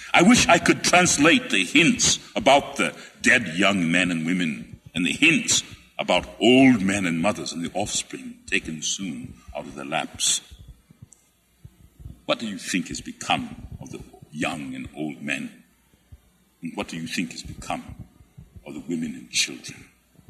I wish I could translate the hints about the dead young men and women and the hints about old men and mothers and the offspring taken soon out of their laps. What do you think has become of the young and old men? And what do you think has become of the women and children?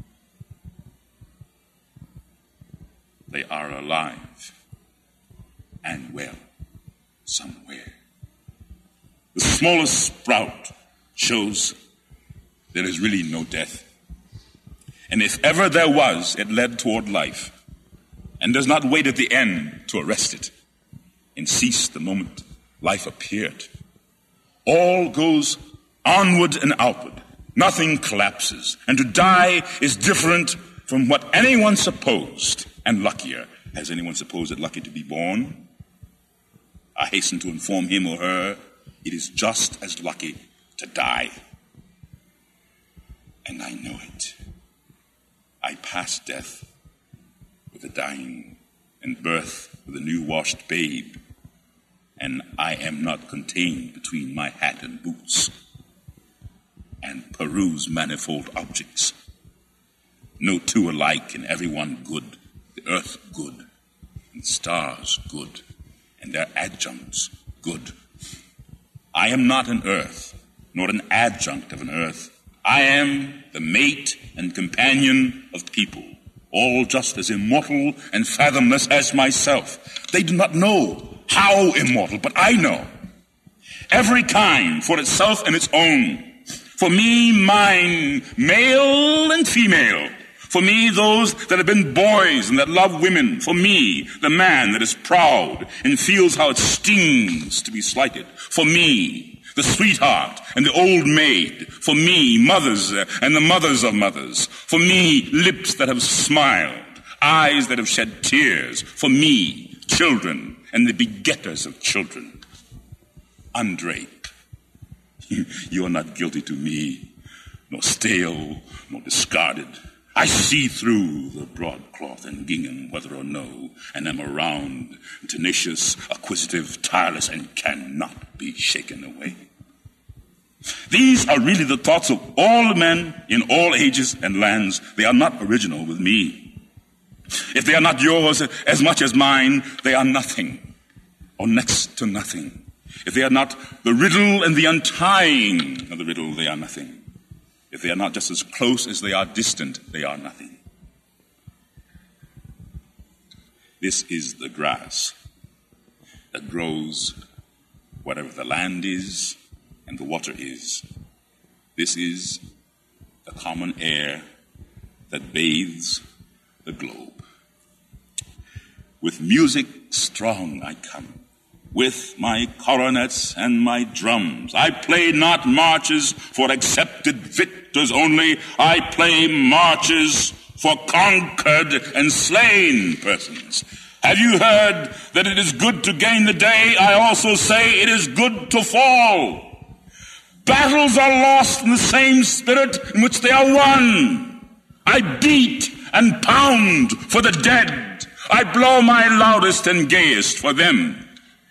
They are alive and well somewhere. The smallest sprout shows there is really no death. And if ever there was, it led toward life and does not wait at the end to arrest it and cease the moment life appeared. All goes onward and outward. Nothing collapses. And to die is different from what anyone supposed, and luckier. Has anyone supposed it lucky to be born? I hasten to inform him or her it is just as lucky to die. And I know it. I pass death with the dying and birth with a new-washed babe, and I am not contained between my hat and boots and peruse manifold objects. No two alike, and every one good, the earth good, and stars good, and their adjuncts good. I am not an earth, nor an adjunct of an earth. I am the mate and companion of people, all just as immortal and fathomless as myself. They do not know how immortal, but I know. Every kind for itself and its own. For me, mine, male and female. For me, those that have been boys and that love women. For me, the man that is proud and feels how it stings to be slighted. For me, the sweetheart and the old maid. For me, mothers and the mothers of mothers. For me, lips that have smiled, eyes that have shed tears. For me, children and the begetters of children. Undrape. You are not guilty to me, nor stale, nor discarded. I see through the broadcloth and gingham, whether or no, and am around, tenacious, acquisitive, tireless, and cannot be shaken away. These are really the thoughts of all men in all ages and lands. They are not original with me. If they are not yours as much as mine, they are nothing, or next to nothing. If they are not the riddle and the untying of the riddle, they are nothing. If they are not just as close as they are distant, they are nothing. This is the grass that grows whatever the land is and the water is. This is the common air that bathes the globe. With music strong I come, with my coronets and my drums. I play not marches for accepted victors only. I play marches for conquered and slain persons. Have you heard that it is good to gain the day? I also say it is good to fall. Battles are lost in the same spirit in which they are won. I beat and pound for the dead. I blow my loudest and gayest for them.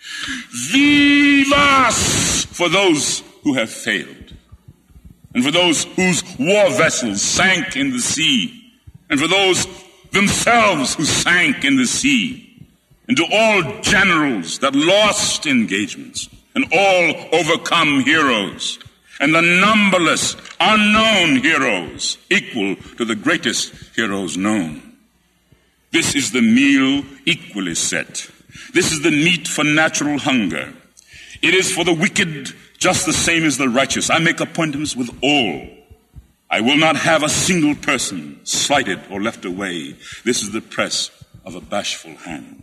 Vivas for those who have failed, and for those whose war vessels sank in the sea, and for those themselves who sank in the sea, and to all generals that lost engagements, and all overcome heroes, and the numberless unknown heroes equal to the greatest heroes known. This is the meal equally set. This is the meat for natural hunger. It is for the wicked just the same as the righteous. I make appointments with all. I will not have a single person slighted or left away. This is the press of a bashful hand.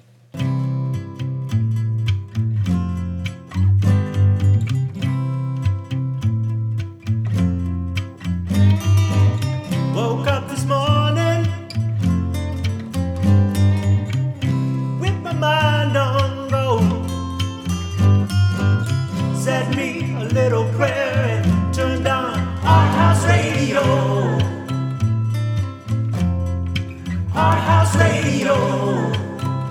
Woke up this morning with my mind on road. Said me a little prayer and turned on our house radio. Our house radio.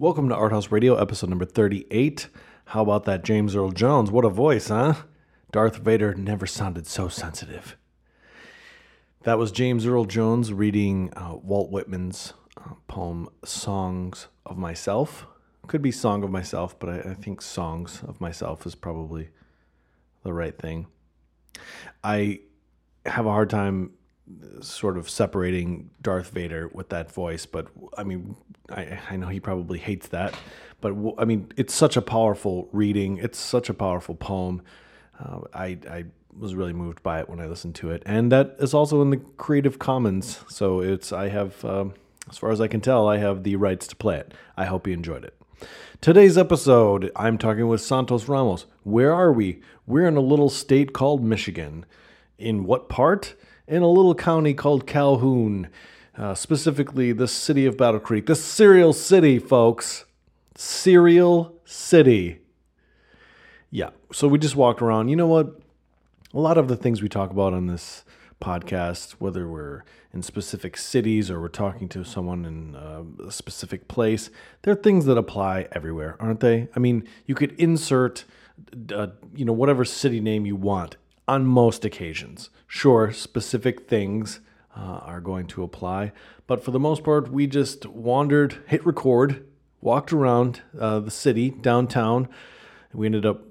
Welcome to Art House Radio, episode number 38. How about that James Earl Jones? What a voice, huh? Darth Vader never sounded so sensitive. That was James Earl Jones reading Walt Whitman's poem, Songs of Myself. Could be Song of Myself, but I think Songs of Myself is probably the right thing. I have a hard time sort of separating Darth Vader with that voice, but I mean, I know he probably hates that, but I mean, it's such a powerful reading. It's such a powerful poem. I was really moved by it when I listened to it, and that is also in the Creative Commons. So I have, as far as I can tell, I have the rights to play it. I hope you enjoyed it. Today's episode, I'm talking with Santos Ramos. Where are we? We're in a little state called Michigan. In what part? In a little county called Calhoun, specifically the city of Battle Creek, the Cereal City, folks. Cereal City. Yeah, so we just walked around. You know what? A lot of the things we talk about on this podcast, whether we're in specific cities or we're talking to someone in a specific place, they're things that apply everywhere, aren't they? I mean, you could insert, whatever city name you want on most occasions. Sure, specific things are going to apply, but for the most part, we just wandered, hit record, walked around the city, downtown. We ended up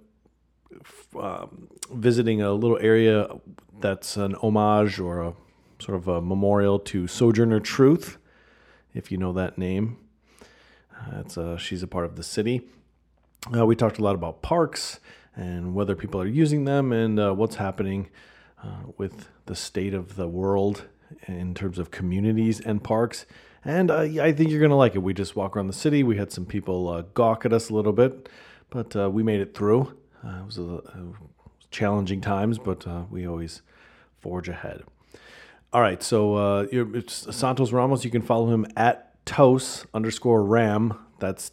visiting a little area that's an homage or a sort of a memorial to Sojourner Truth, if you know that name. She's a part of the city. We talked a lot about parks and whether people are using them and what's happening with the state of the world in terms of communities and parks. And I think you're going to like it. We just walk around the city. We had some people gawk at us a little bit, but we made it through. It was challenging times, but we always forge ahead. All right, so it's Santos Ramos. You can follow him at @TOS_RAM. That's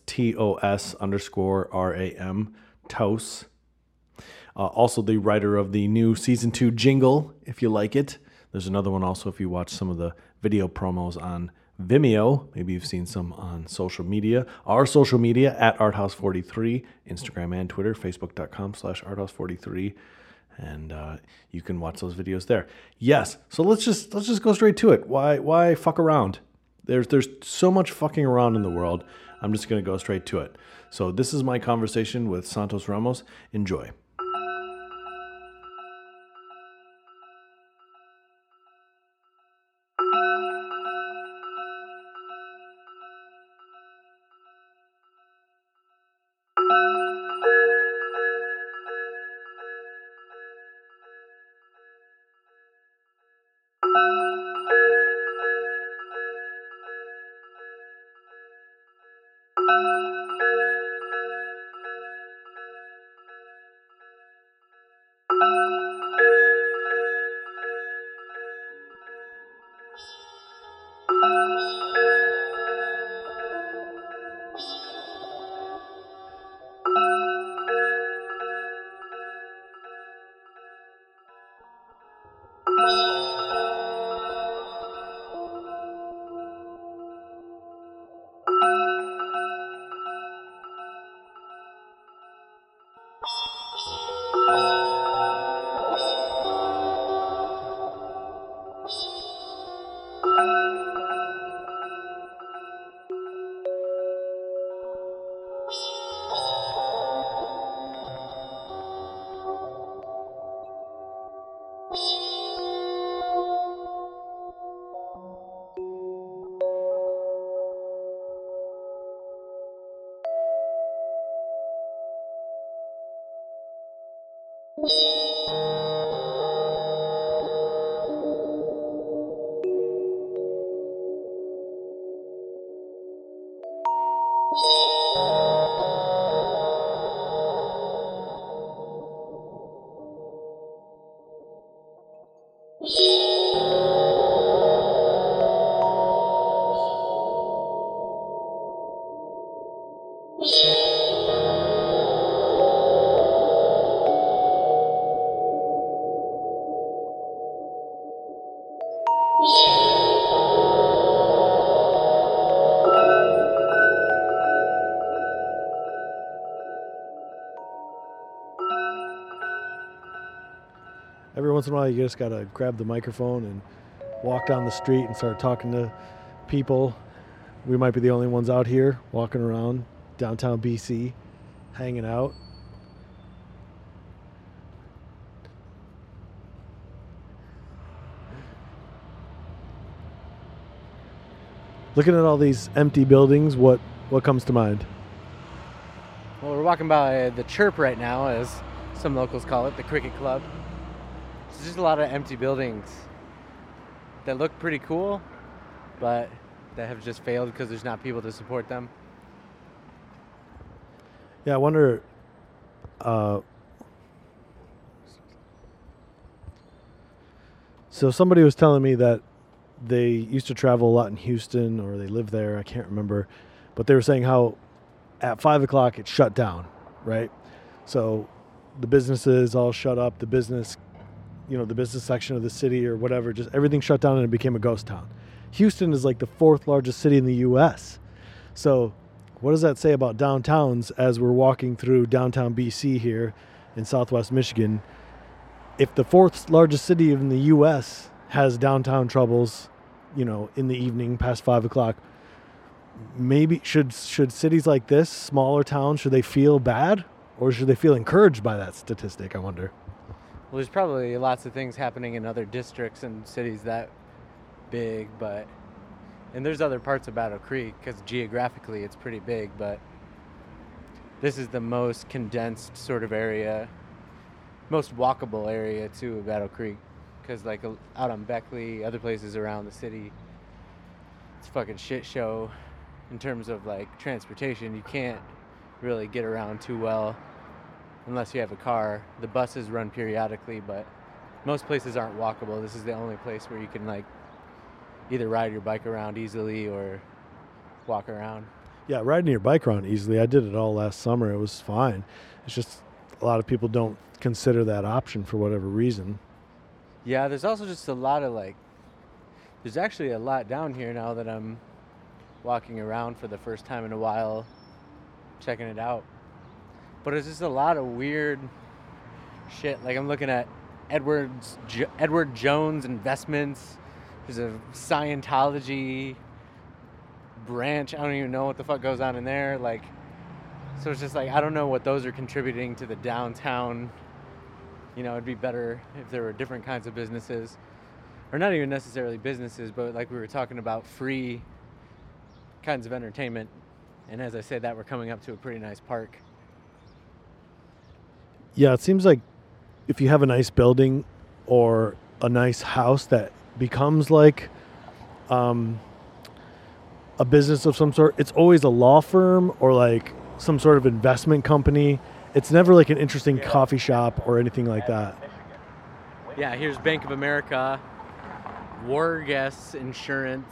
TOS_RAM. TOS. Also the writer of the new Season 2 jingle, if you like it. There's another one also if you watch some of the video promos on Vimeo. Maybe you've seen some on social media. Our social media at Arthouse43, Instagram and Twitter, Facebook.com/Arthouse43. And you can watch those videos there. Yes, so let's just go straight to it. Why fuck around? There's so much fucking around in the world. I'm just going to go straight to it. So this is my conversation with Santos Ramos. Enjoy. Every once in a while, you just got to grab the microphone and walk down the street and start talking to people. We might be the only ones out here walking around downtown BC, hanging out. Looking at all these empty buildings, what comes to mind? Well, we're walking by the Chirp right now, as some locals call it, the cricket club. There's just a lot of empty buildings that look pretty cool, but that have just failed because there's not people to support them. Yeah, I wonder. So somebody was telling me that they used to travel a lot in Houston, or they live there. I can't remember, but they were saying how at 5 o'clock it shut down, right? So the businesses all shut up. The business section of the city or whatever, just everything shut down and it became a ghost town. Houston is like the 4th largest city in the U.S. So what does that say about downtowns as we're walking through downtown BC here in Southwest Michigan? If the 4th largest city in the U.S. has downtown troubles, in the evening past 5 o'clock, maybe should cities like this, smaller towns, should they feel bad or should they feel encouraged by that statistic, I wonder? Well, there's probably lots of things happening in other districts and cities that big, and there's other parts of Battle Creek because geographically it's pretty big, but this is the most condensed sort of area, most walkable area too of Battle Creek, because like out on Beckley, other places around the city, it's a fucking shit show in terms of like transportation. You can't really get around too well unless you have a car. The buses run periodically, but most places aren't walkable. This is the only place where you can like either ride your bike around easily or walk around. Yeah, riding your bike around easily. I did it all last summer. It was fine. It's just a lot of people don't consider that option for whatever reason. Yeah, there's also just a lot of there's actually a lot down here now that I'm walking around for the first time in a while, checking it out. But it's just a lot of weird shit. Like I'm looking at Edward Jones Investments. There's a Scientology branch. I don't even know what the fuck goes on in there. So it's just I don't know what those are contributing to the downtown. It'd be better if there were different kinds of businesses, or not even necessarily businesses, but like we were talking about, free kinds of entertainment. And as I said, that we're coming up to a pretty nice park. Yeah, it seems like if you have a nice building or a nice house that becomes like a business of some sort, it's always a law firm or like some sort of investment company. It's never like an interesting coffee shop or anything like that. Yeah, here's Bank of America, Warguess Insurance.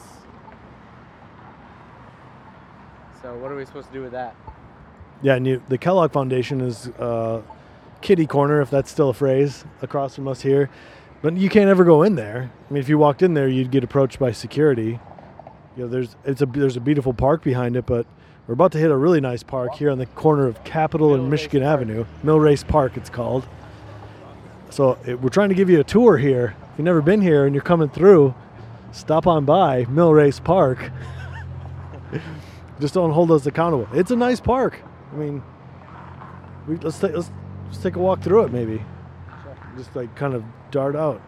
So what are we supposed to do with that? Yeah, and the Kellogg Foundation is kitty corner, if that's still a phrase, across from us here. But you can't ever go in there. I mean, if you walked in there, you'd get approached by security. There's a beautiful park behind it, but we're about to hit a really nice park here on the corner of Capitol and Michigan Avenue. Millrace Park, it's called. So we're trying to give you a tour here. If you've never been here and you're coming through, stop on by Millrace Park. Just don't hold us accountable. It's a nice park. I mean, let's take a walk through it maybe. Just kind of dart out.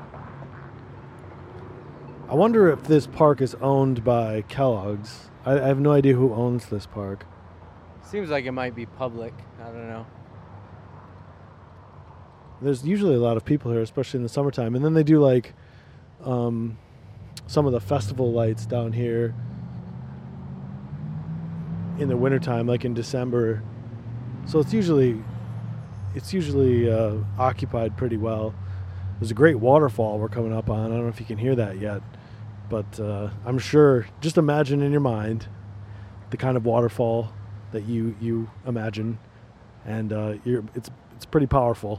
I wonder if this park is owned by Kellogg's. I have no idea who owns this park. Seems like it might be public. I don't know. There's usually a lot of people here, especially in the summertime. And then they do some of the festival lights down here in the wintertime, like in December. So it's usually occupied pretty well. There's a great waterfall we're coming up on. I don't know if you can hear that yet, but I'm sure, just imagine in your mind the kind of waterfall that you imagine, and it's pretty powerful.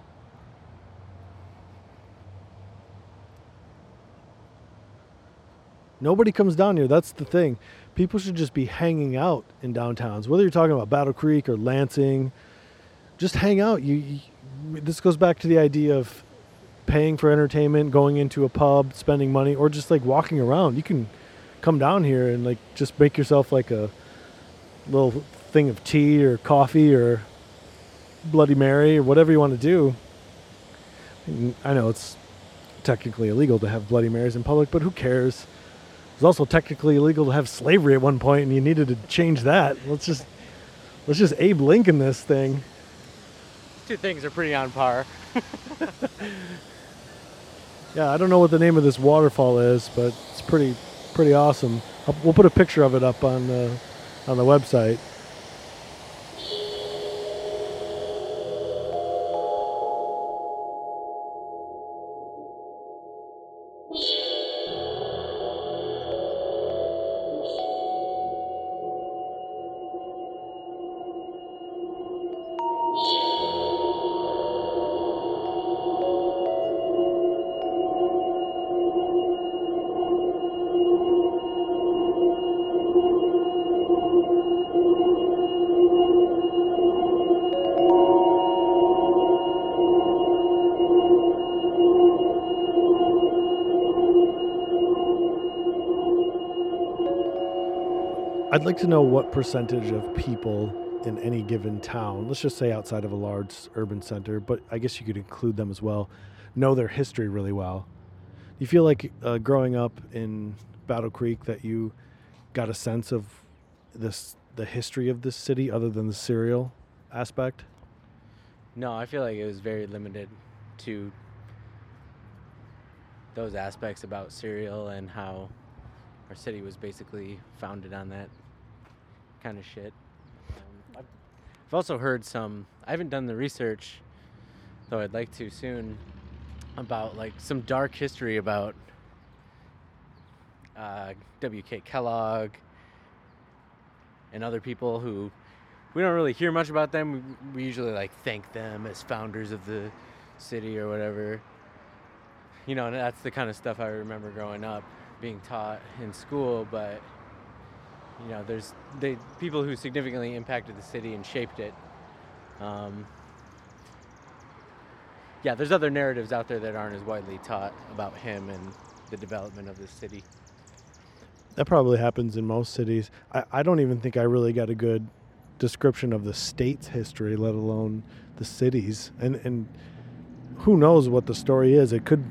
Nobody comes down here. That's the thing. People should just be hanging out in downtowns, whether you're talking about Battle Creek or Lansing. Just hang out. This goes back to the idea of paying for entertainment, going into a pub, spending money, or just like walking around. You can come down here and like just make yourself like a little thing of tea or coffee or Bloody Mary or whatever you want to do. And I know it's technically illegal to have Bloody Marys in public, but who cares? It was also technically illegal to have slavery at one point, and you needed to change that. Let's just Abe Lincoln this thing. Two things are pretty on par. Yeah, I don't know what the name of this waterfall is, but it's pretty awesome. We'll put a picture of it up on the website. I'd like to know what percentage of people in any given town, let's just say outside of a large urban center, but I guess you could include them as well, know their history really well. Do you feel like growing up in Battle Creek that you got a sense of the history of this city other than the cereal aspect? No, I feel like it was very limited to those aspects about cereal and how our city was basically founded on that kind of shit. I've also heard I haven't done the research, though I'd like to soon, about like some dark history about W.K. Kellogg and other people who we don't really hear much about them. We usually like thank them as founders of the city or whatever. You know, and that's the kind of stuff I remember growing up being taught in school, but you know, there's people who significantly impacted the city and shaped it. Yeah, there's other narratives out there that aren't as widely taught about him and the development of the city. That probably happens in most cities. I don't even think I really got a good description of the state's history, let alone the cities. And who knows what the story is. It could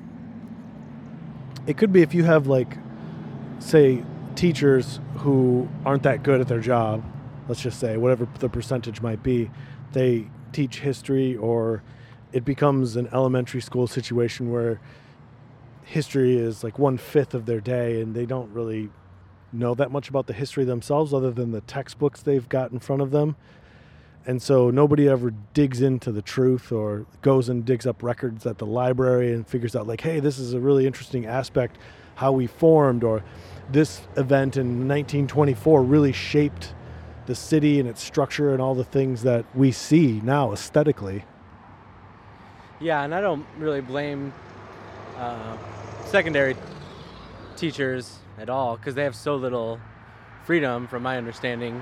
be if you have, like, say, teachers who aren't that good at their job, let's just say, whatever the percentage might be, they teach history, or it becomes an elementary school situation where history is like 1/5 of their day and they don't really know that much about the history themselves other than the textbooks they've got in front of them. And so nobody ever digs into the truth or goes and digs up records at the library and figures out, like, hey, this is a really interesting aspect, how we formed, or this event in 1924 really shaped the city and its structure and all the things that we see now aesthetically. Yeah, and I don't really blame secondary teachers at all, because they have so little freedom, from my understanding,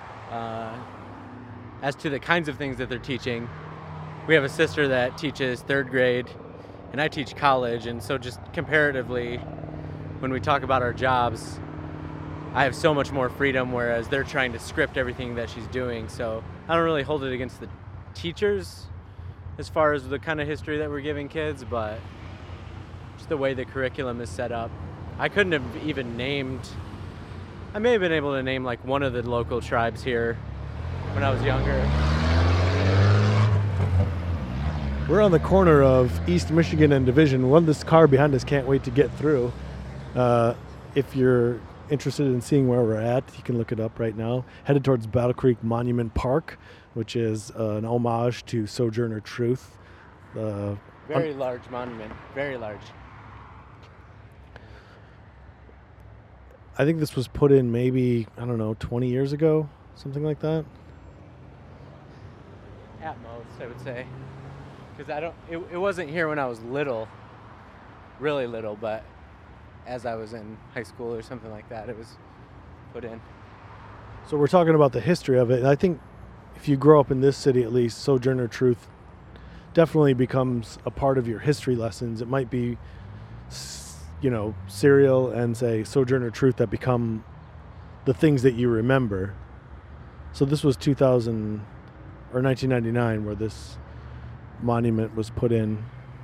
as to the kinds of things that they're teaching. We have a sister that teaches 3rd grade, and I teach college, and so just comparatively, when we talk about our jobs, I have so much more freedom, whereas they're trying to script everything that she's doing. So I don't really hold it against the teachers as far as the kind of history that we're giving kids, but just the way the curriculum is set up. I couldn't have even I may have been able to name like one of the local tribes here when I was younger. We're on the corner of East Michigan and Division. This car behind us can't wait to get through. If you're interested in seeing where we're at, you can look it up right now. Headed towards Battle Creek Monument Park, which is an homage to Sojourner Truth. Very large monument, very large. I think this was put in maybe, 20 years ago, something like that. At most, I would say. Because it wasn't here when I was little, really little, but as I was in high school or something like that, it was put in. So we're talking about the history of it, and I think if you grow up in this city, at least, Sojourner Truth definitely becomes a part of your history lessons. It might be, Serial and, say, Sojourner Truth that become the things that you remember. So this was 2000 or 1999 where this monument was put in.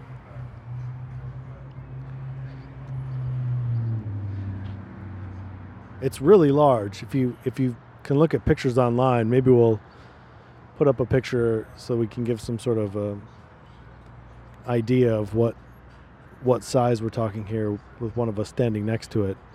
It's really large. If you can look at pictures online, maybe we'll put up a picture so we can give some sort of a idea of what size we're talking here with one of us standing next to it.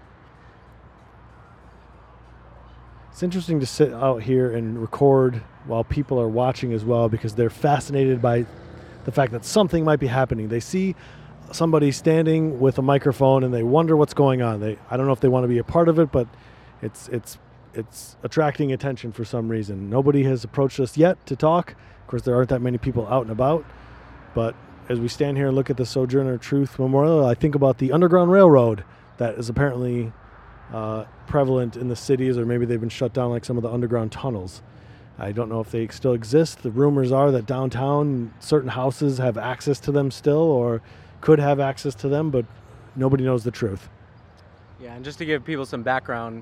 It's interesting to sit out here and record while people are watching as well, because they're fascinated by the fact that something might be happening. They see somebody standing with a microphone and they wonder what's going on. I don't know if they want to be a part of it, but it's attracting attention for some reason. Nobody has approached us yet to talk. Of course, there aren't that many people out and about. But as we stand here and look at the Sojourner Truth Memorial, I think about the Underground Railroad that is apparently prevalent in the cities, or maybe they've been shut down like some of the underground tunnels. I don't know if they still exist. The rumors are that downtown certain houses have access to them still, or could have access to them, but nobody knows the truth. Yeah, and just to give people some background,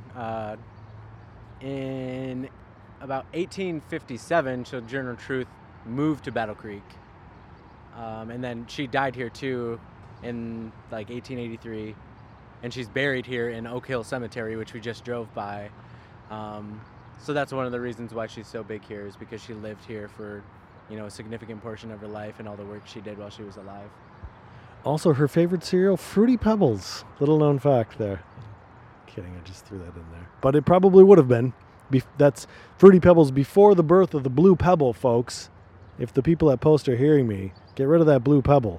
in about 1857, Sojourner Truth moved to Battle Creek. And then she died here too in like 1883. And she's buried here in Oak Hill Cemetery, which we just drove by. So that's one of the reasons why she's so big here, is because she lived here for, a significant portion of her life and all the work she did while she was alive. Also, her favorite cereal, Fruity Pebbles. Little known fact there. Kidding, I just threw that in there. But it probably would have been. That's Fruity Pebbles before the birth of the Blue Pebble, folks. If the people at Post are hearing me, get rid of that Blue Pebble.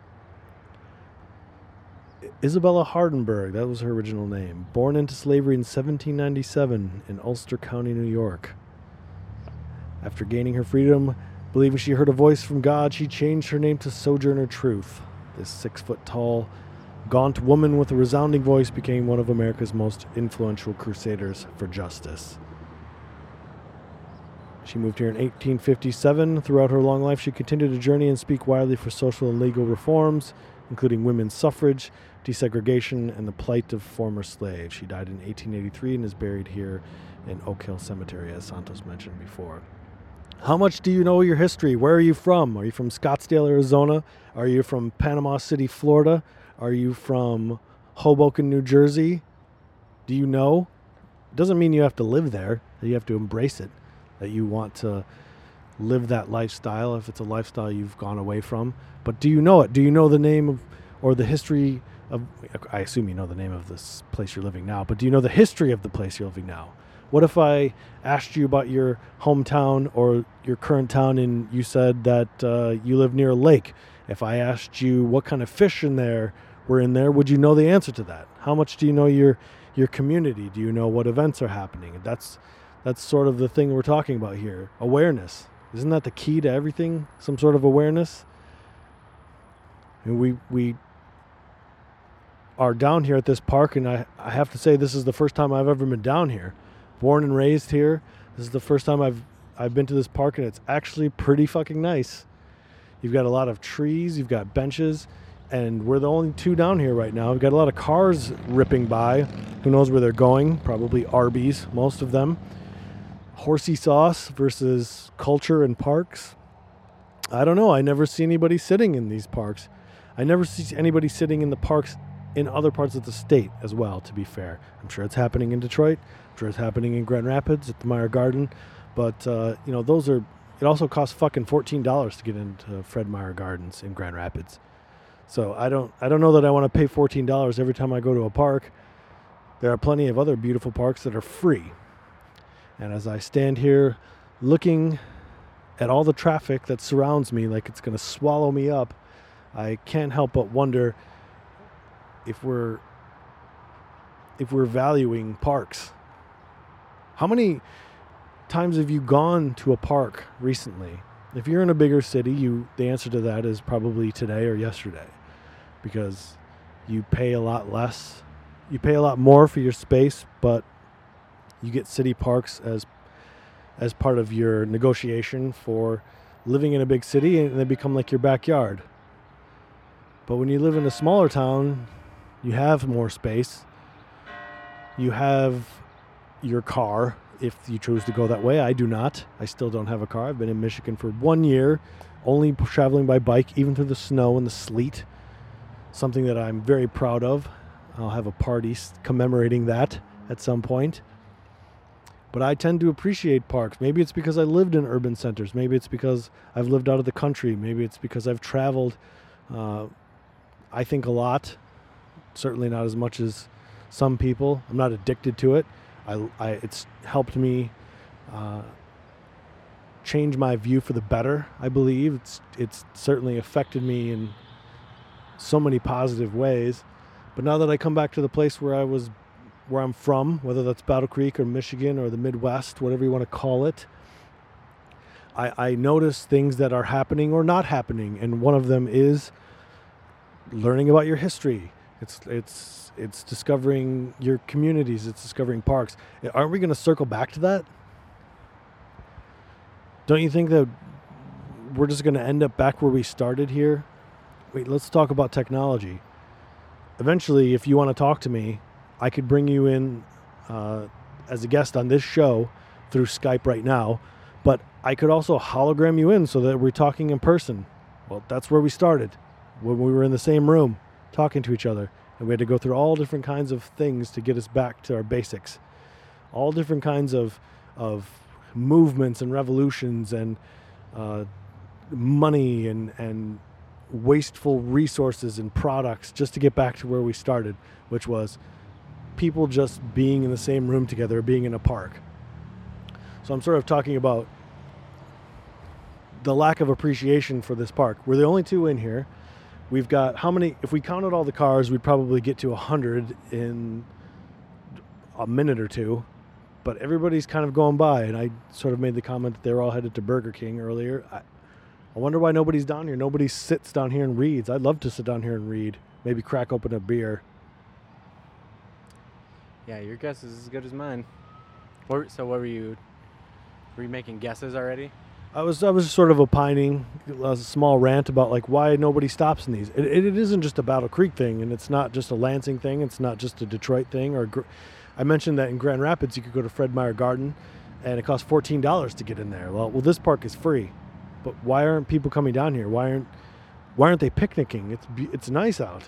Isabella Hardenberg, that was her original name. Born into slavery in 1797 in Ulster County, New York. After gaining her freedom, believing she heard a voice from God, she changed her name to Sojourner Truth. This 6-foot-tall, gaunt woman with a resounding voice became one of America's most influential crusaders for justice. She moved here in 1857. Throughout her long life, she continued to journey and speak widely for social and legal reforms, including women's suffrage, desegregation, and the plight of former slaves. She died in 1883 and is buried here in Oak Hill Cemetery, as Santos mentioned before. How much do you know your history? Where are you from? Are you from Scottsdale, Arizona? Are you from Panama City, Florida? Are you from Hoboken, New Jersey? Do you know? It doesn't mean you have to live there. You have to embrace it, that you want to live that lifestyle if it's a lifestyle you've gone away from. But do you know it? Do you know the name of, or the history of, I assume you know the name of this place you're living now, but do you know the history of the place you're living now? What if I asked you about your hometown or your current town and you said that you live near a lake? If I asked you what kind of fish were in there, would you know the answer to that? How much do you know your community? Do you know what events are happening? That's sort of the thing we're talking about here. Awareness. Isn't that the key to everything? Some sort of awareness? And we are down here at this park, and I have to say this is the first time I've ever been down here. Born and raised here. This is the first time I've been to this park, and it's actually pretty fucking nice. You've got a lot of trees, you've got benches, and we're the only two down here right now. We've got a lot of cars ripping by. Who knows where they're going? Probably Arby's, most of them. Horsey sauce versus culture and parks. I don't know. I never see anybody sitting in these parks. I never see anybody sitting in the parks in other parts of the state as well, to be fair. I'm sure it's happening in Detroit. I'm sure it's happening in Grand Rapids at the Meyer Garden. But, those are... It also costs fucking $14 to get into Fred Meyer Gardens in Grand Rapids. So I don't know that I want to pay $14 every time I go to a park. There are plenty of other beautiful parks that are free. And as I stand here looking at all the traffic that surrounds me like it's going to swallow me up, I can't help but wonder if we're valuing parks. How many times have you gone to a park recently? If you're in a bigger city, the answer to that is probably today or yesterday, because you pay a lot less. You pay a lot more for your space, but you get city parks as part of your negotiation for living in a big city and they become like your backyard. But when you live in a smaller town, you have more space. You have your car, if you choose to go that way. I do not. I still don't have a car. I've been in Michigan for 1 year, only traveling by bike, even through the snow and the sleet. Something that I'm very proud of. I'll have a party commemorating that at some point. But I tend to appreciate parks. Maybe it's because I lived in urban centers. Maybe it's because I've lived out of the country. Maybe it's because I've traveled, I think, a lot. Certainly not as much as some people. I'm not addicted to it. It's helped me change my view for the better, I believe. It's certainly affected me in so many positive ways. But now that I come back to the place where I'm from, whether that's Battle Creek or Michigan or the Midwest, whatever you want to call it, I notice things that are happening or not happening. And one of them is learning about your history. It's discovering your communities. It's discovering parks. Aren't we going to circle back to that? Don't you think that we're just going to end up back where we started here? Wait, let's talk about technology. Eventually, if you want to talk to me, I could bring you in as a guest on this show through Skype right now, but I could also hologram you in so that we're talking in person. Well, that's where we started, when we were in the same room talking to each other, and we had to go through all different kinds of things to get us back to our basics. All different kinds of movements and revolutions and money and wasteful resources and products just to get back to where we started, which was people just being in the same room together, being in a park. So I'm sort of talking about the lack of appreciation for this park. We're the only two in here. We've got how many? If we counted all the cars, we'd probably get to 100 in a minute or two. But everybody's kind of going by, and I sort of made the comment that they were all headed to Burger King earlier. I wonder why nobody's down here. Nobody sits down here and reads. I'd love to sit down here and read. Maybe crack open a beer. Yeah, your guess is as good as mine. What were you making guesses already? I was sort of opining a small rant about like why nobody stops in these. It isn't just a Battle Creek thing, and it's not just a Lansing thing. It's not just a Detroit thing. I mentioned that in Grand Rapids you could go to Fred Meyer Garden, and it costs $14 to get in there. Well, this park is free, but why aren't people coming down here? Why aren't they picnicking? It's nice out.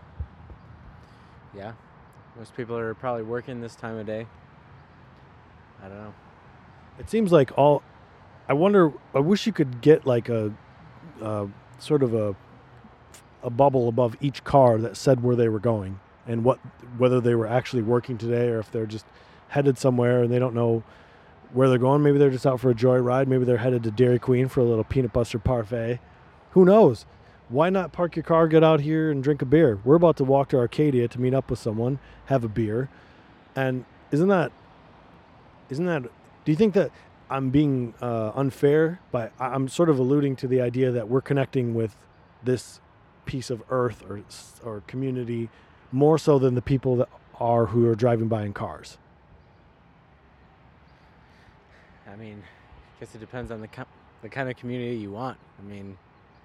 Yeah, most people are probably working this time of day. I don't know. It seems like I wish you could get like a sort of a bubble above each car that said where they were going and whether they were actually working today or if they're just headed somewhere and they don't know where they're going. Maybe they're just out for a joyride. Maybe they're headed to Dairy Queen for a little peanut butter parfait. Who knows? Why not park your car, get out here and drink a beer? We're about to walk to Arcadia to meet up with someone, have a beer. And isn't that do you think that I'm being unfair? But I'm sort of alluding to the idea that we're connecting with this piece of earth or community more so than the people who are driving by in cars. I mean, I guess it depends on the kind of community you want. I mean,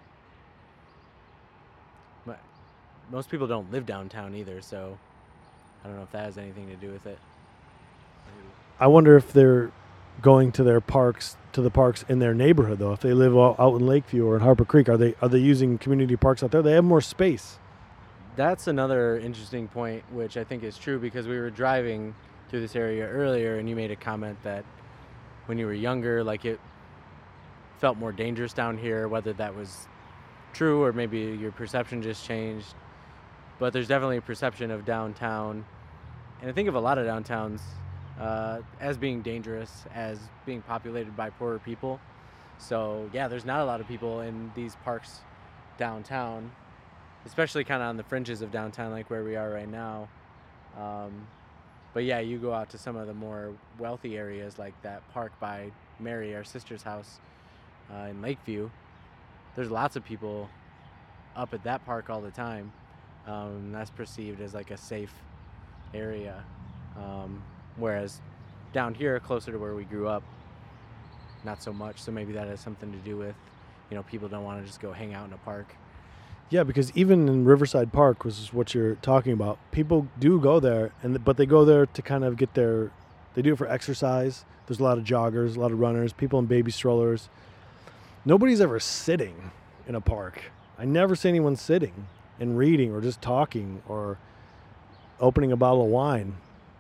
most people don't live downtown either, so I don't know if that has anything to do with it. I wonder if they're going to the parks in their neighborhood though. If they live out in Lakeview or in Harper Creek, are they using community parks out there? They have more space. That's another interesting point, which I think is true because we were driving through this area earlier, and you made a comment that when you were younger, like it felt more dangerous down here. Whether that was true or maybe your perception just changed, but there's definitely a perception of downtown, and I think of a lot of downtowns as being dangerous, as being populated by poorer people. So yeah, there's not a lot of people in these parks downtown, especially kind of on the fringes of downtown like where we are right now. But yeah, you go out to some of the more wealthy areas like that park by Mary, our sister's house in Lakeview. There's lots of people up at that park all the time. That's perceived as like a safe area. Whereas down here, closer to where we grew up, not so much. So maybe that has something to do with people don't want to just go hang out in a park. Yeah, because even in Riverside Park, which is what you're talking about, people do go there, but they go there to kind of get they do it for exercise. There's a lot of joggers, a lot of runners, people in baby strollers. Nobody's ever sitting in a park. I never see anyone sitting and reading or just talking or opening a bottle of wine.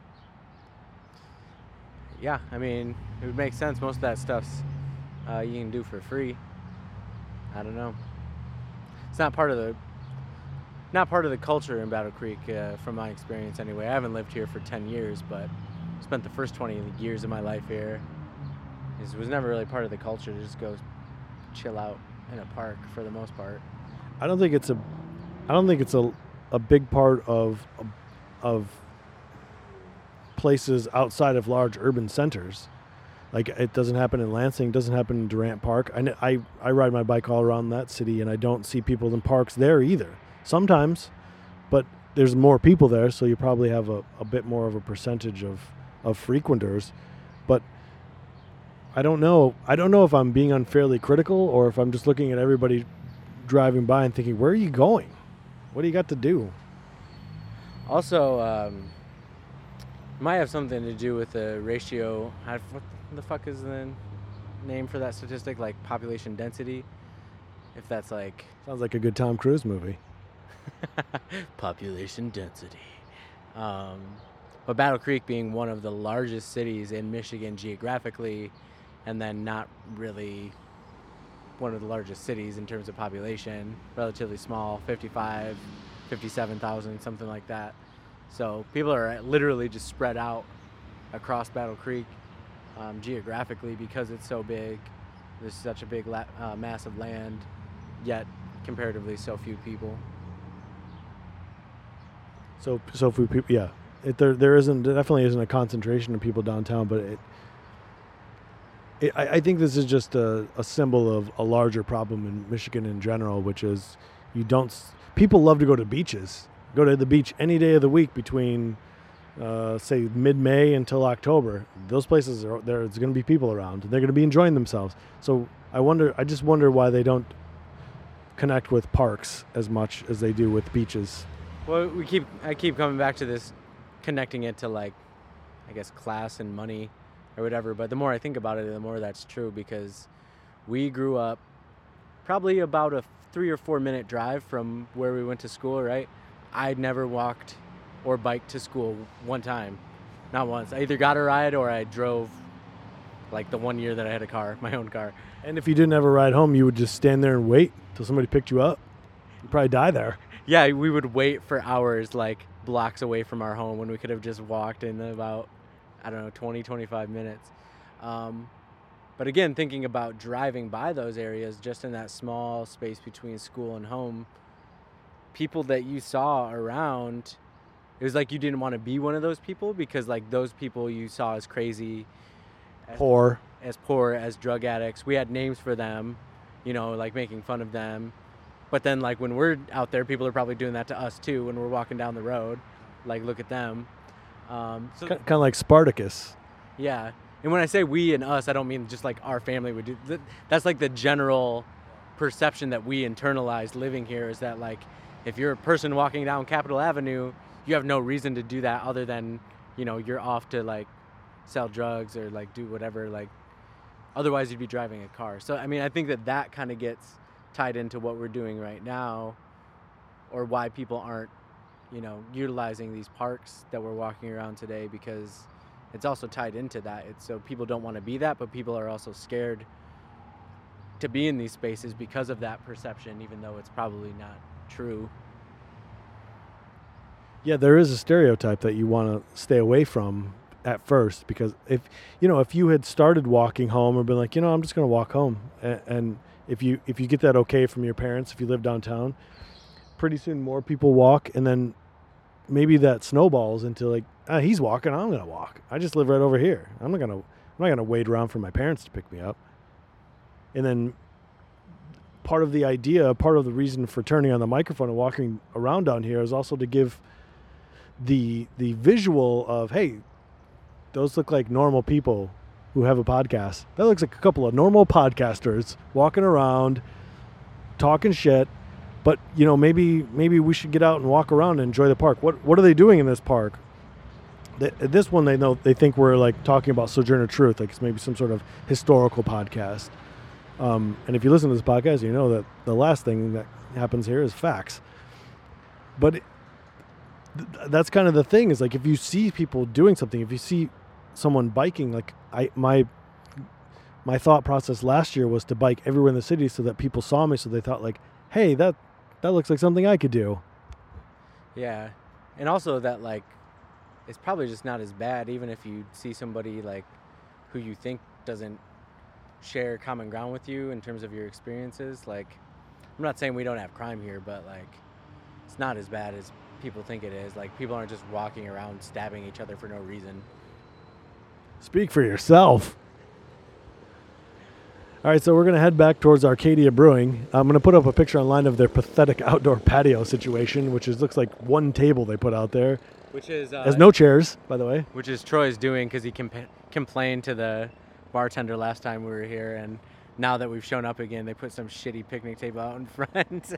Yeah, I mean, it would make sense. Most of that stuff's you can do for free. I don't know. It's not part of the culture in Battle Creek, from my experience anyway. I haven't lived here for 10 years, but spent the first 20 years of my life here. It was never really part of the culture to just go chill out in a park for the most part. I don't think it's a big part of places outside of large urban centers. Like, it doesn't happen in Lansing, it doesn't happen in Durant Park. I ride my bike all around that city, and I don't see people in parks there either. Sometimes, but there's more people there, so you probably have a bit more of a percentage of frequenters. But I don't know if I'm being unfairly critical or if I'm just looking at everybody driving by and thinking, where are you going? What do you got to do? Also, might have something to do with the ratio. What the fuck is the name for that statistic? Like population density? If that's like... Sounds like a good Tom Cruise movie. Population density. But Battle Creek being one of the largest cities in Michigan geographically, and then not really one of the largest cities in terms of population, relatively small, 57,000, something like that. So people are literally just spread out across Battle Creek geographically because it's so big. There's such a big mass of land, yet comparatively so few people. So few people, yeah. There definitely isn't a concentration of people downtown, but I think this is just a symbol of a larger problem in Michigan in general, which is people love to go to beaches. Go to the beach any day of the week between, say, mid-May until October. Those places there's going to be people around. They're going to be enjoying themselves. So I just wonder why they don't connect with parks as much as they do with beaches. Well, I keep coming back to this, connecting it to, like, I guess class and money or whatever. But the more I think about it, the more that's true, because we grew up probably about a 3 or 4 minute drive from where we went to school, right? I'd never walked or biked to school one time. Not once. I either got a ride or I drove, like the 1 year that I had a car, my own car. And if you didn't have a ride home, you would just stand there and wait till somebody picked you up. You'd probably die there. Yeah, we would wait for hours, like blocks away from our home, when we could have just walked in about, 20, 25 minutes. But again, thinking about driving by those areas, just in that small space between school and home, people that you saw around, it was like you didn't want to be one of those people, because like those people you saw as crazy, poor, as drug addicts. We had names for them, like making fun of them. But then, like, when we're out there, people are probably doing that to us too when we're walking down the road. Like, look at them. So kind of like Spartacus. Yeah. And when I say we and us, I don't mean just like our family would do. That's like the general perception that we internalized living here, is that, like, if you're a person walking down Capitol Avenue, you have no reason to do that other than, you're off to, like, sell drugs or, like, do whatever. Like, otherwise you'd be driving a car. So, I mean, I think that kind of gets tied into what we're doing right now, or why people aren't, utilizing these parks that we're walking around today, because it's also tied into that. It's so people don't want to be that, but people are also scared to be in these spaces because of that perception, even though it's probably not true. Yeah, there is a stereotype that you want to stay away from at first, because if you had started walking home or been like, I'm just going to walk home, and if you get that okay from your parents, if you live downtown, pretty soon more people walk, and then maybe that snowballs into like, he's walking, I'm going to walk. I just live right over here. I'm not going to wait around for my parents to pick me up. And then part of the reason for turning on the microphone and walking around down here is also to give the visual of, hey, those look like normal people who have a podcast. That looks like a couple of normal podcasters walking around, talking shit. But, you know, maybe we should get out and walk around and enjoy the park. What are they doing in this park? This one, they think we're like talking about Sojourner Truth, like it's maybe some sort of historical podcast. And if you listen to this podcast, you know that the last thing that happens here is facts. But that's kind of the thing, is like if you see people doing something, if you see someone biking, like my thought process last year was to bike everywhere in the city so that people saw me, so they thought like, hey, that looks like something I could do. Yeah. And also that, like, it's probably just not as bad, even if you see somebody, like, who you think doesn't share common ground with you in terms of your experiences. Like, I'm not saying we don't have crime here, but, like, it's not as bad as people think it is. Like, people aren't just walking around stabbing each other for no reason. Speak for yourself. All right, so we're going to head back towards Arcadia Brewing. I'm going to put up a picture online of their pathetic outdoor patio situation, which looks like one table they put out there. Which is... There's no chairs, by the way. Which is Troy's doing, because he complained to the bartender last time we were here, and now that we've shown up again, they put some shitty picnic table out in front.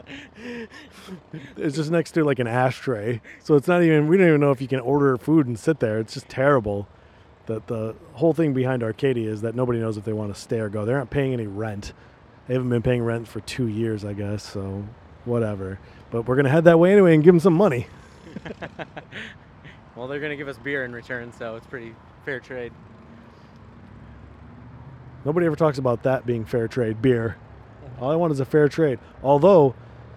It's just next to like an ashtray. So it's not even... We don't even know if you can order food and sit there. It's just terrible. The whole thing behind Arcadia is that nobody knows if they want to stay or go. They aren't paying any rent. They haven't been paying rent for 2 years, I guess, so whatever. But we're going to head that way anyway and give them some money. Well, they're going to give us beer in return, so it's pretty fair trade. Nobody ever talks about that being fair trade, beer. All I want is a fair trade. Although,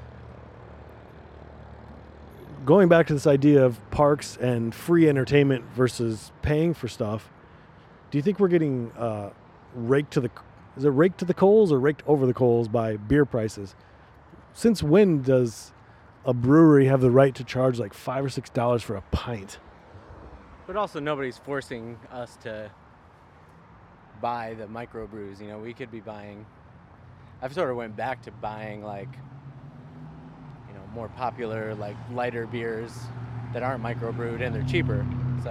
going back to this idea of parks and free entertainment versus paying for stuff, do you think we're getting raked to the coals or raked over the coals by beer prices? Since when does a brewery have the right to charge like $5 or $6 for a pint? But also, nobody's forcing us to buy the microbrews. You know, we could be buying... I've sort of went back to buying, like, you know, more popular, like, lighter beers that aren't microbrewed, and they're cheaper, so...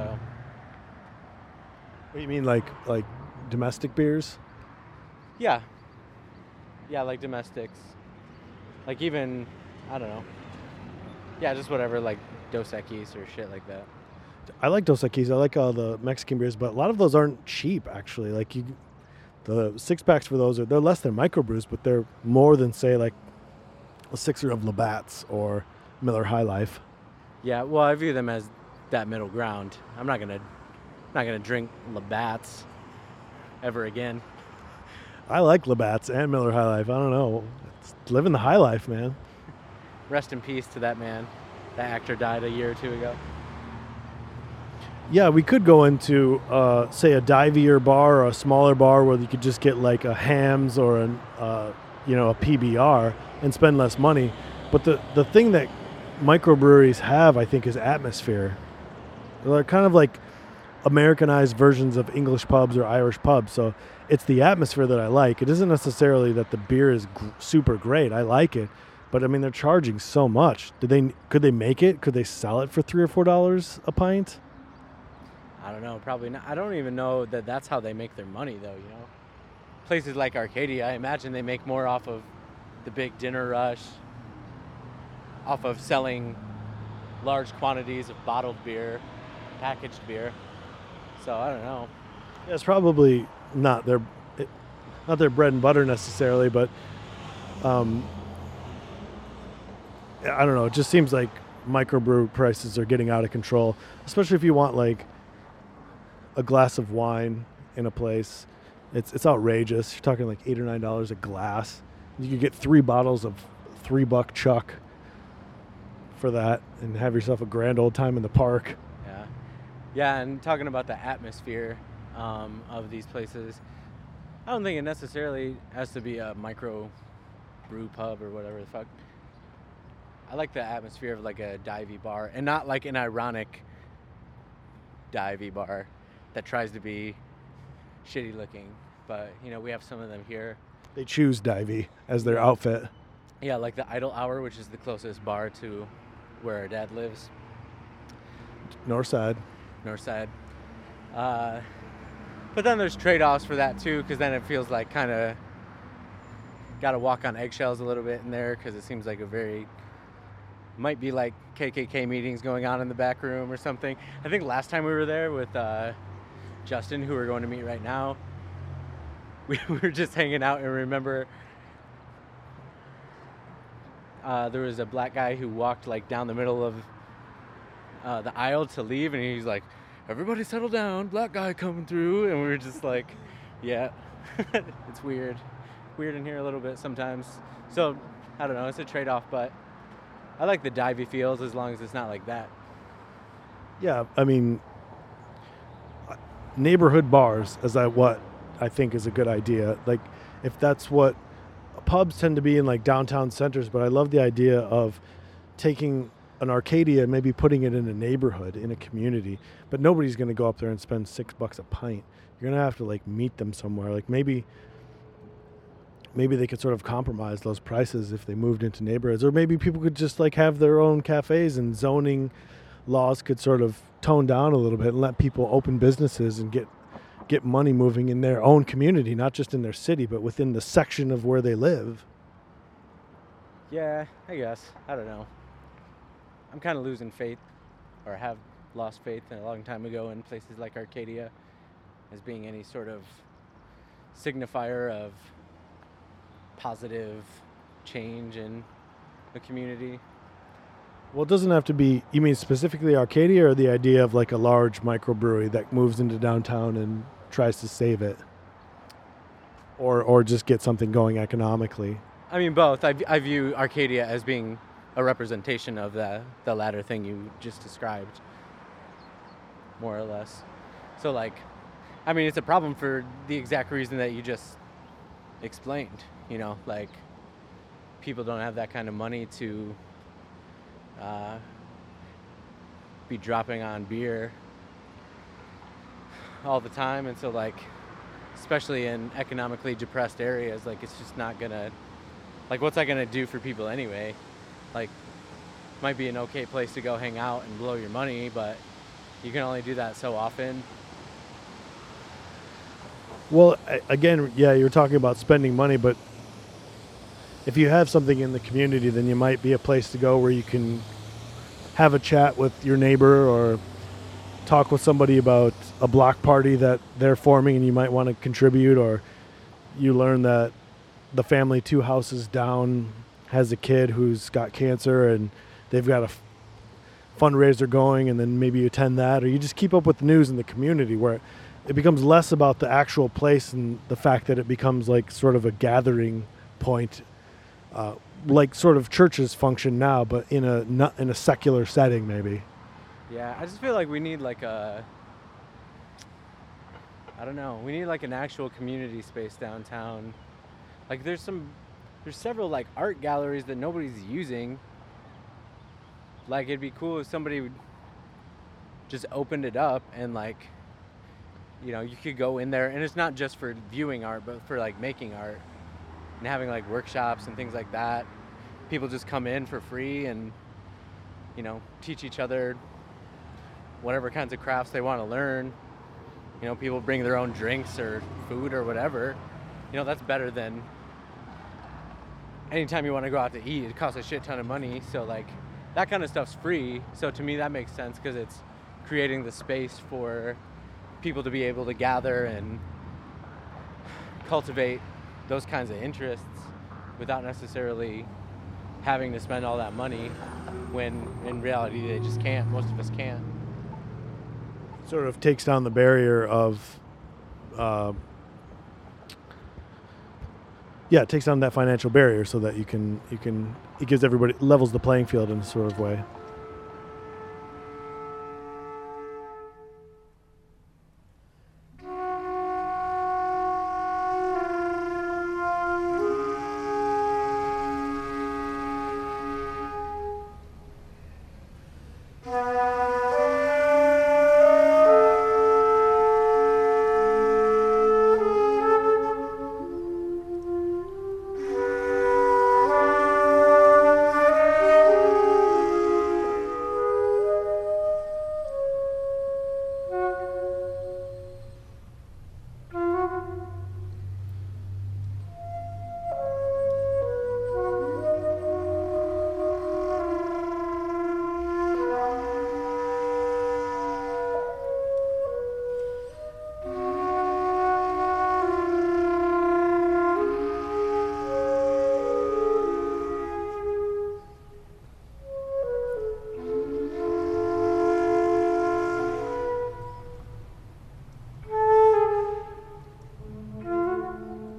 What do you mean, like domestic beers? Yeah. Yeah, like domestics. Like even, I don't know. Yeah, just whatever, like Dos Equis or shit like that. I like Dos Equis. I like all the Mexican beers, but a lot of those aren't cheap, actually. Like the 6-packs for those they're less than microbrews, but they're more than, say, like a sixer of Labatt's or Miller High Life. Yeah, well, I view them as that middle ground. I'm not gonna drink Labatt's ever again. I like Labatt's and Miller High Life. I don't know. It's living the high life, man. Rest in peace to that man. That actor died a year or two ago. Yeah, we could go into, say, a divier bar or a smaller bar where you could just get like a Hams or a PBR and spend less money. But the thing that microbreweries have, I think, is atmosphere. They're kind of like Americanized versions of English pubs or Irish pubs. So it's the atmosphere that I like. It isn't necessarily that the beer is super great. I like it. But, I mean, they're charging so much. Could they make it? Could they sell it for $3 or $4 a pint? I don't know. Probably not. I don't even know that that's how they make their money, though, you know. Places like Arcadia, I imagine they make more off of the big dinner rush, off of selling large quantities of bottled beer, packaged beer. So, I don't know. Yeah, it's probably not their bread and butter necessarily, but I don't know. It just seems like microbrew prices are getting out of control, especially if you want like a glass of wine in a place. It's outrageous. You're talking like $8 or $9 a glass. You could get 3 bottles of $3 Chuck for that and have yourself a grand old time in the park. Yeah, and talking about the atmosphere of these places, I don't think it necessarily has to be a micro brew pub or whatever the fuck. I like the atmosphere of like a divey bar, and not like an ironic divey bar that tries to be shitty looking. But, you know, we have some of them here. They choose divey as their outfit. Yeah, like the Idle Hour, which is the closest bar to where our dad lives. Northside. But then there's trade-offs for that too, because then it feels like kind of got to walk on eggshells a little bit in there because it seems like might be like KKK meetings going on in the back room or something. I think last time we were there with Justin, who we're going to meet right now, we were just hanging out, and remember there was a black guy who walked like down the middle of the aisle to leave, and he's like, "Everybody settle down, black guy coming through," and we were just like, yeah. It's weird in here a little bit sometimes, so I don't know, it's a trade-off, but I like the divey feels as long as it's not like that. Yeah, I mean, neighborhood bars what I think is a good idea. Like, if that's what pubs tend to be in, like downtown centers, but I love the idea of taking an Arcadia and maybe putting it in a neighborhood, in a community, but nobody's going to go up there and spend $6 a pint. You're going to have to like meet them somewhere. Like maybe they could sort of compromise those prices if they moved into neighborhoods, or maybe people could just like have their own cafes, and zoning laws could sort of tone down a little bit and let people open businesses and get money moving in their own community, not just in their city, but within the section of where they live. Yeah, I guess. I don't know. I'm kind of losing faith, or have lost faith a long time ago in places like Arcadia as being any sort of signifier of positive change in the community. Well, it doesn't have to be, you mean specifically Arcadia, or the idea of like a large microbrewery that moves into downtown and tries to save it? Or just get something going economically? I mean, both. I view Arcadia as being a representation of the latter thing you just described, more or less. So, like, I mean, it's a problem for the exact reason that you just explained. You know, like, people don't have that kind of money to be dropping on beer all the time, and so, like, especially in economically depressed areas, like, it's just not gonna, like, what's that gonna do for people anyway? Like, might be an okay place to go hang out and blow your money, but you can only do that so often. Well, again, yeah, you're talking about spending money, but if you have something in the community, then you might be a place to go where you can have a chat with your neighbor, or talk with somebody about a block party that they're forming and you might want to contribute, or you learn that the family 2 houses down has a kid who's got cancer and they've got a fundraiser going, and then maybe you attend that, or you just keep up with the news in the community, where it becomes less about the actual place and the fact that it becomes like sort of a gathering point, like sort of churches function now, but in a secular setting maybe. Yeah, I just feel like we need like we need like an actual community space downtown. Like there's several like art galleries that nobody's using. Like it'd be cool if somebody would just opened it up, and like, you know, you could go in there, and it's not just for viewing art, but for like making art and having like workshops and things like that. People just come in for free and, you know, teach each other whatever kinds of crafts they want to learn. You know, people bring their own drinks or food or whatever. You know, that's better than anytime you want to go out to eat. It costs a shit ton of money. So like that kind of stuff's free. So to me that makes sense, because it's creating the space for people to be able to gather and cultivate those kinds of interests without necessarily having to spend all that money, when in reality they just can't. Most of us can't. Sort of takes down the barrier of it takes down that financial barrier, so that you can it gives everybody, levels the playing field in a sort of way.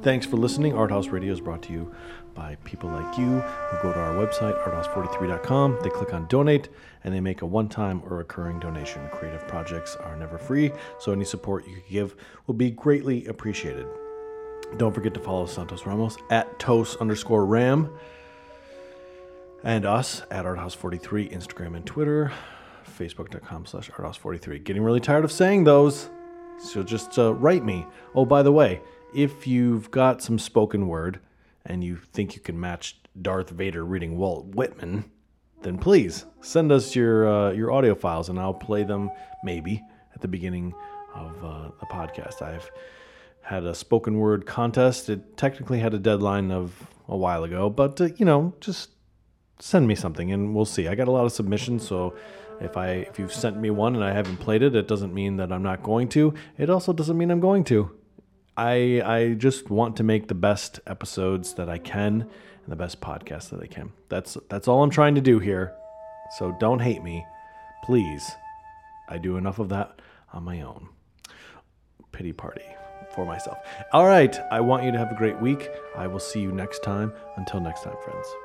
Thanks for listening. Art House Radio is brought to you by people like you who go to our website, arthouse43.com. They click on donate, and they make a one-time or recurring donation. Creative projects are never free, so any support you can give will be greatly appreciated. Don't forget to follow Santos Ramos at @Tos_Ram and us at arthouse43, Instagram and Twitter, facebook.com/arthouse43. Getting really tired of saying those, so just write me. Oh, by the way, if you've got some spoken word and you think you can match Darth Vader reading Walt Whitman, then please send us your audio files and I'll play them maybe at the beginning of the podcast. I've had a spoken word contest. It technically had a deadline of a while ago, but just send me something and we'll see. I got a lot of submissions, so if you've sent me one and I haven't played it, it doesn't mean that I'm not going to. It also doesn't mean I'm going to. I just want to make the best episodes that I can and the best podcast that I can. That's all I'm trying to do here. So don't hate me, please. I do enough of that on my own. Pity party for myself. All right. I want you to have a great week. I will see you next time. Until next time, friends.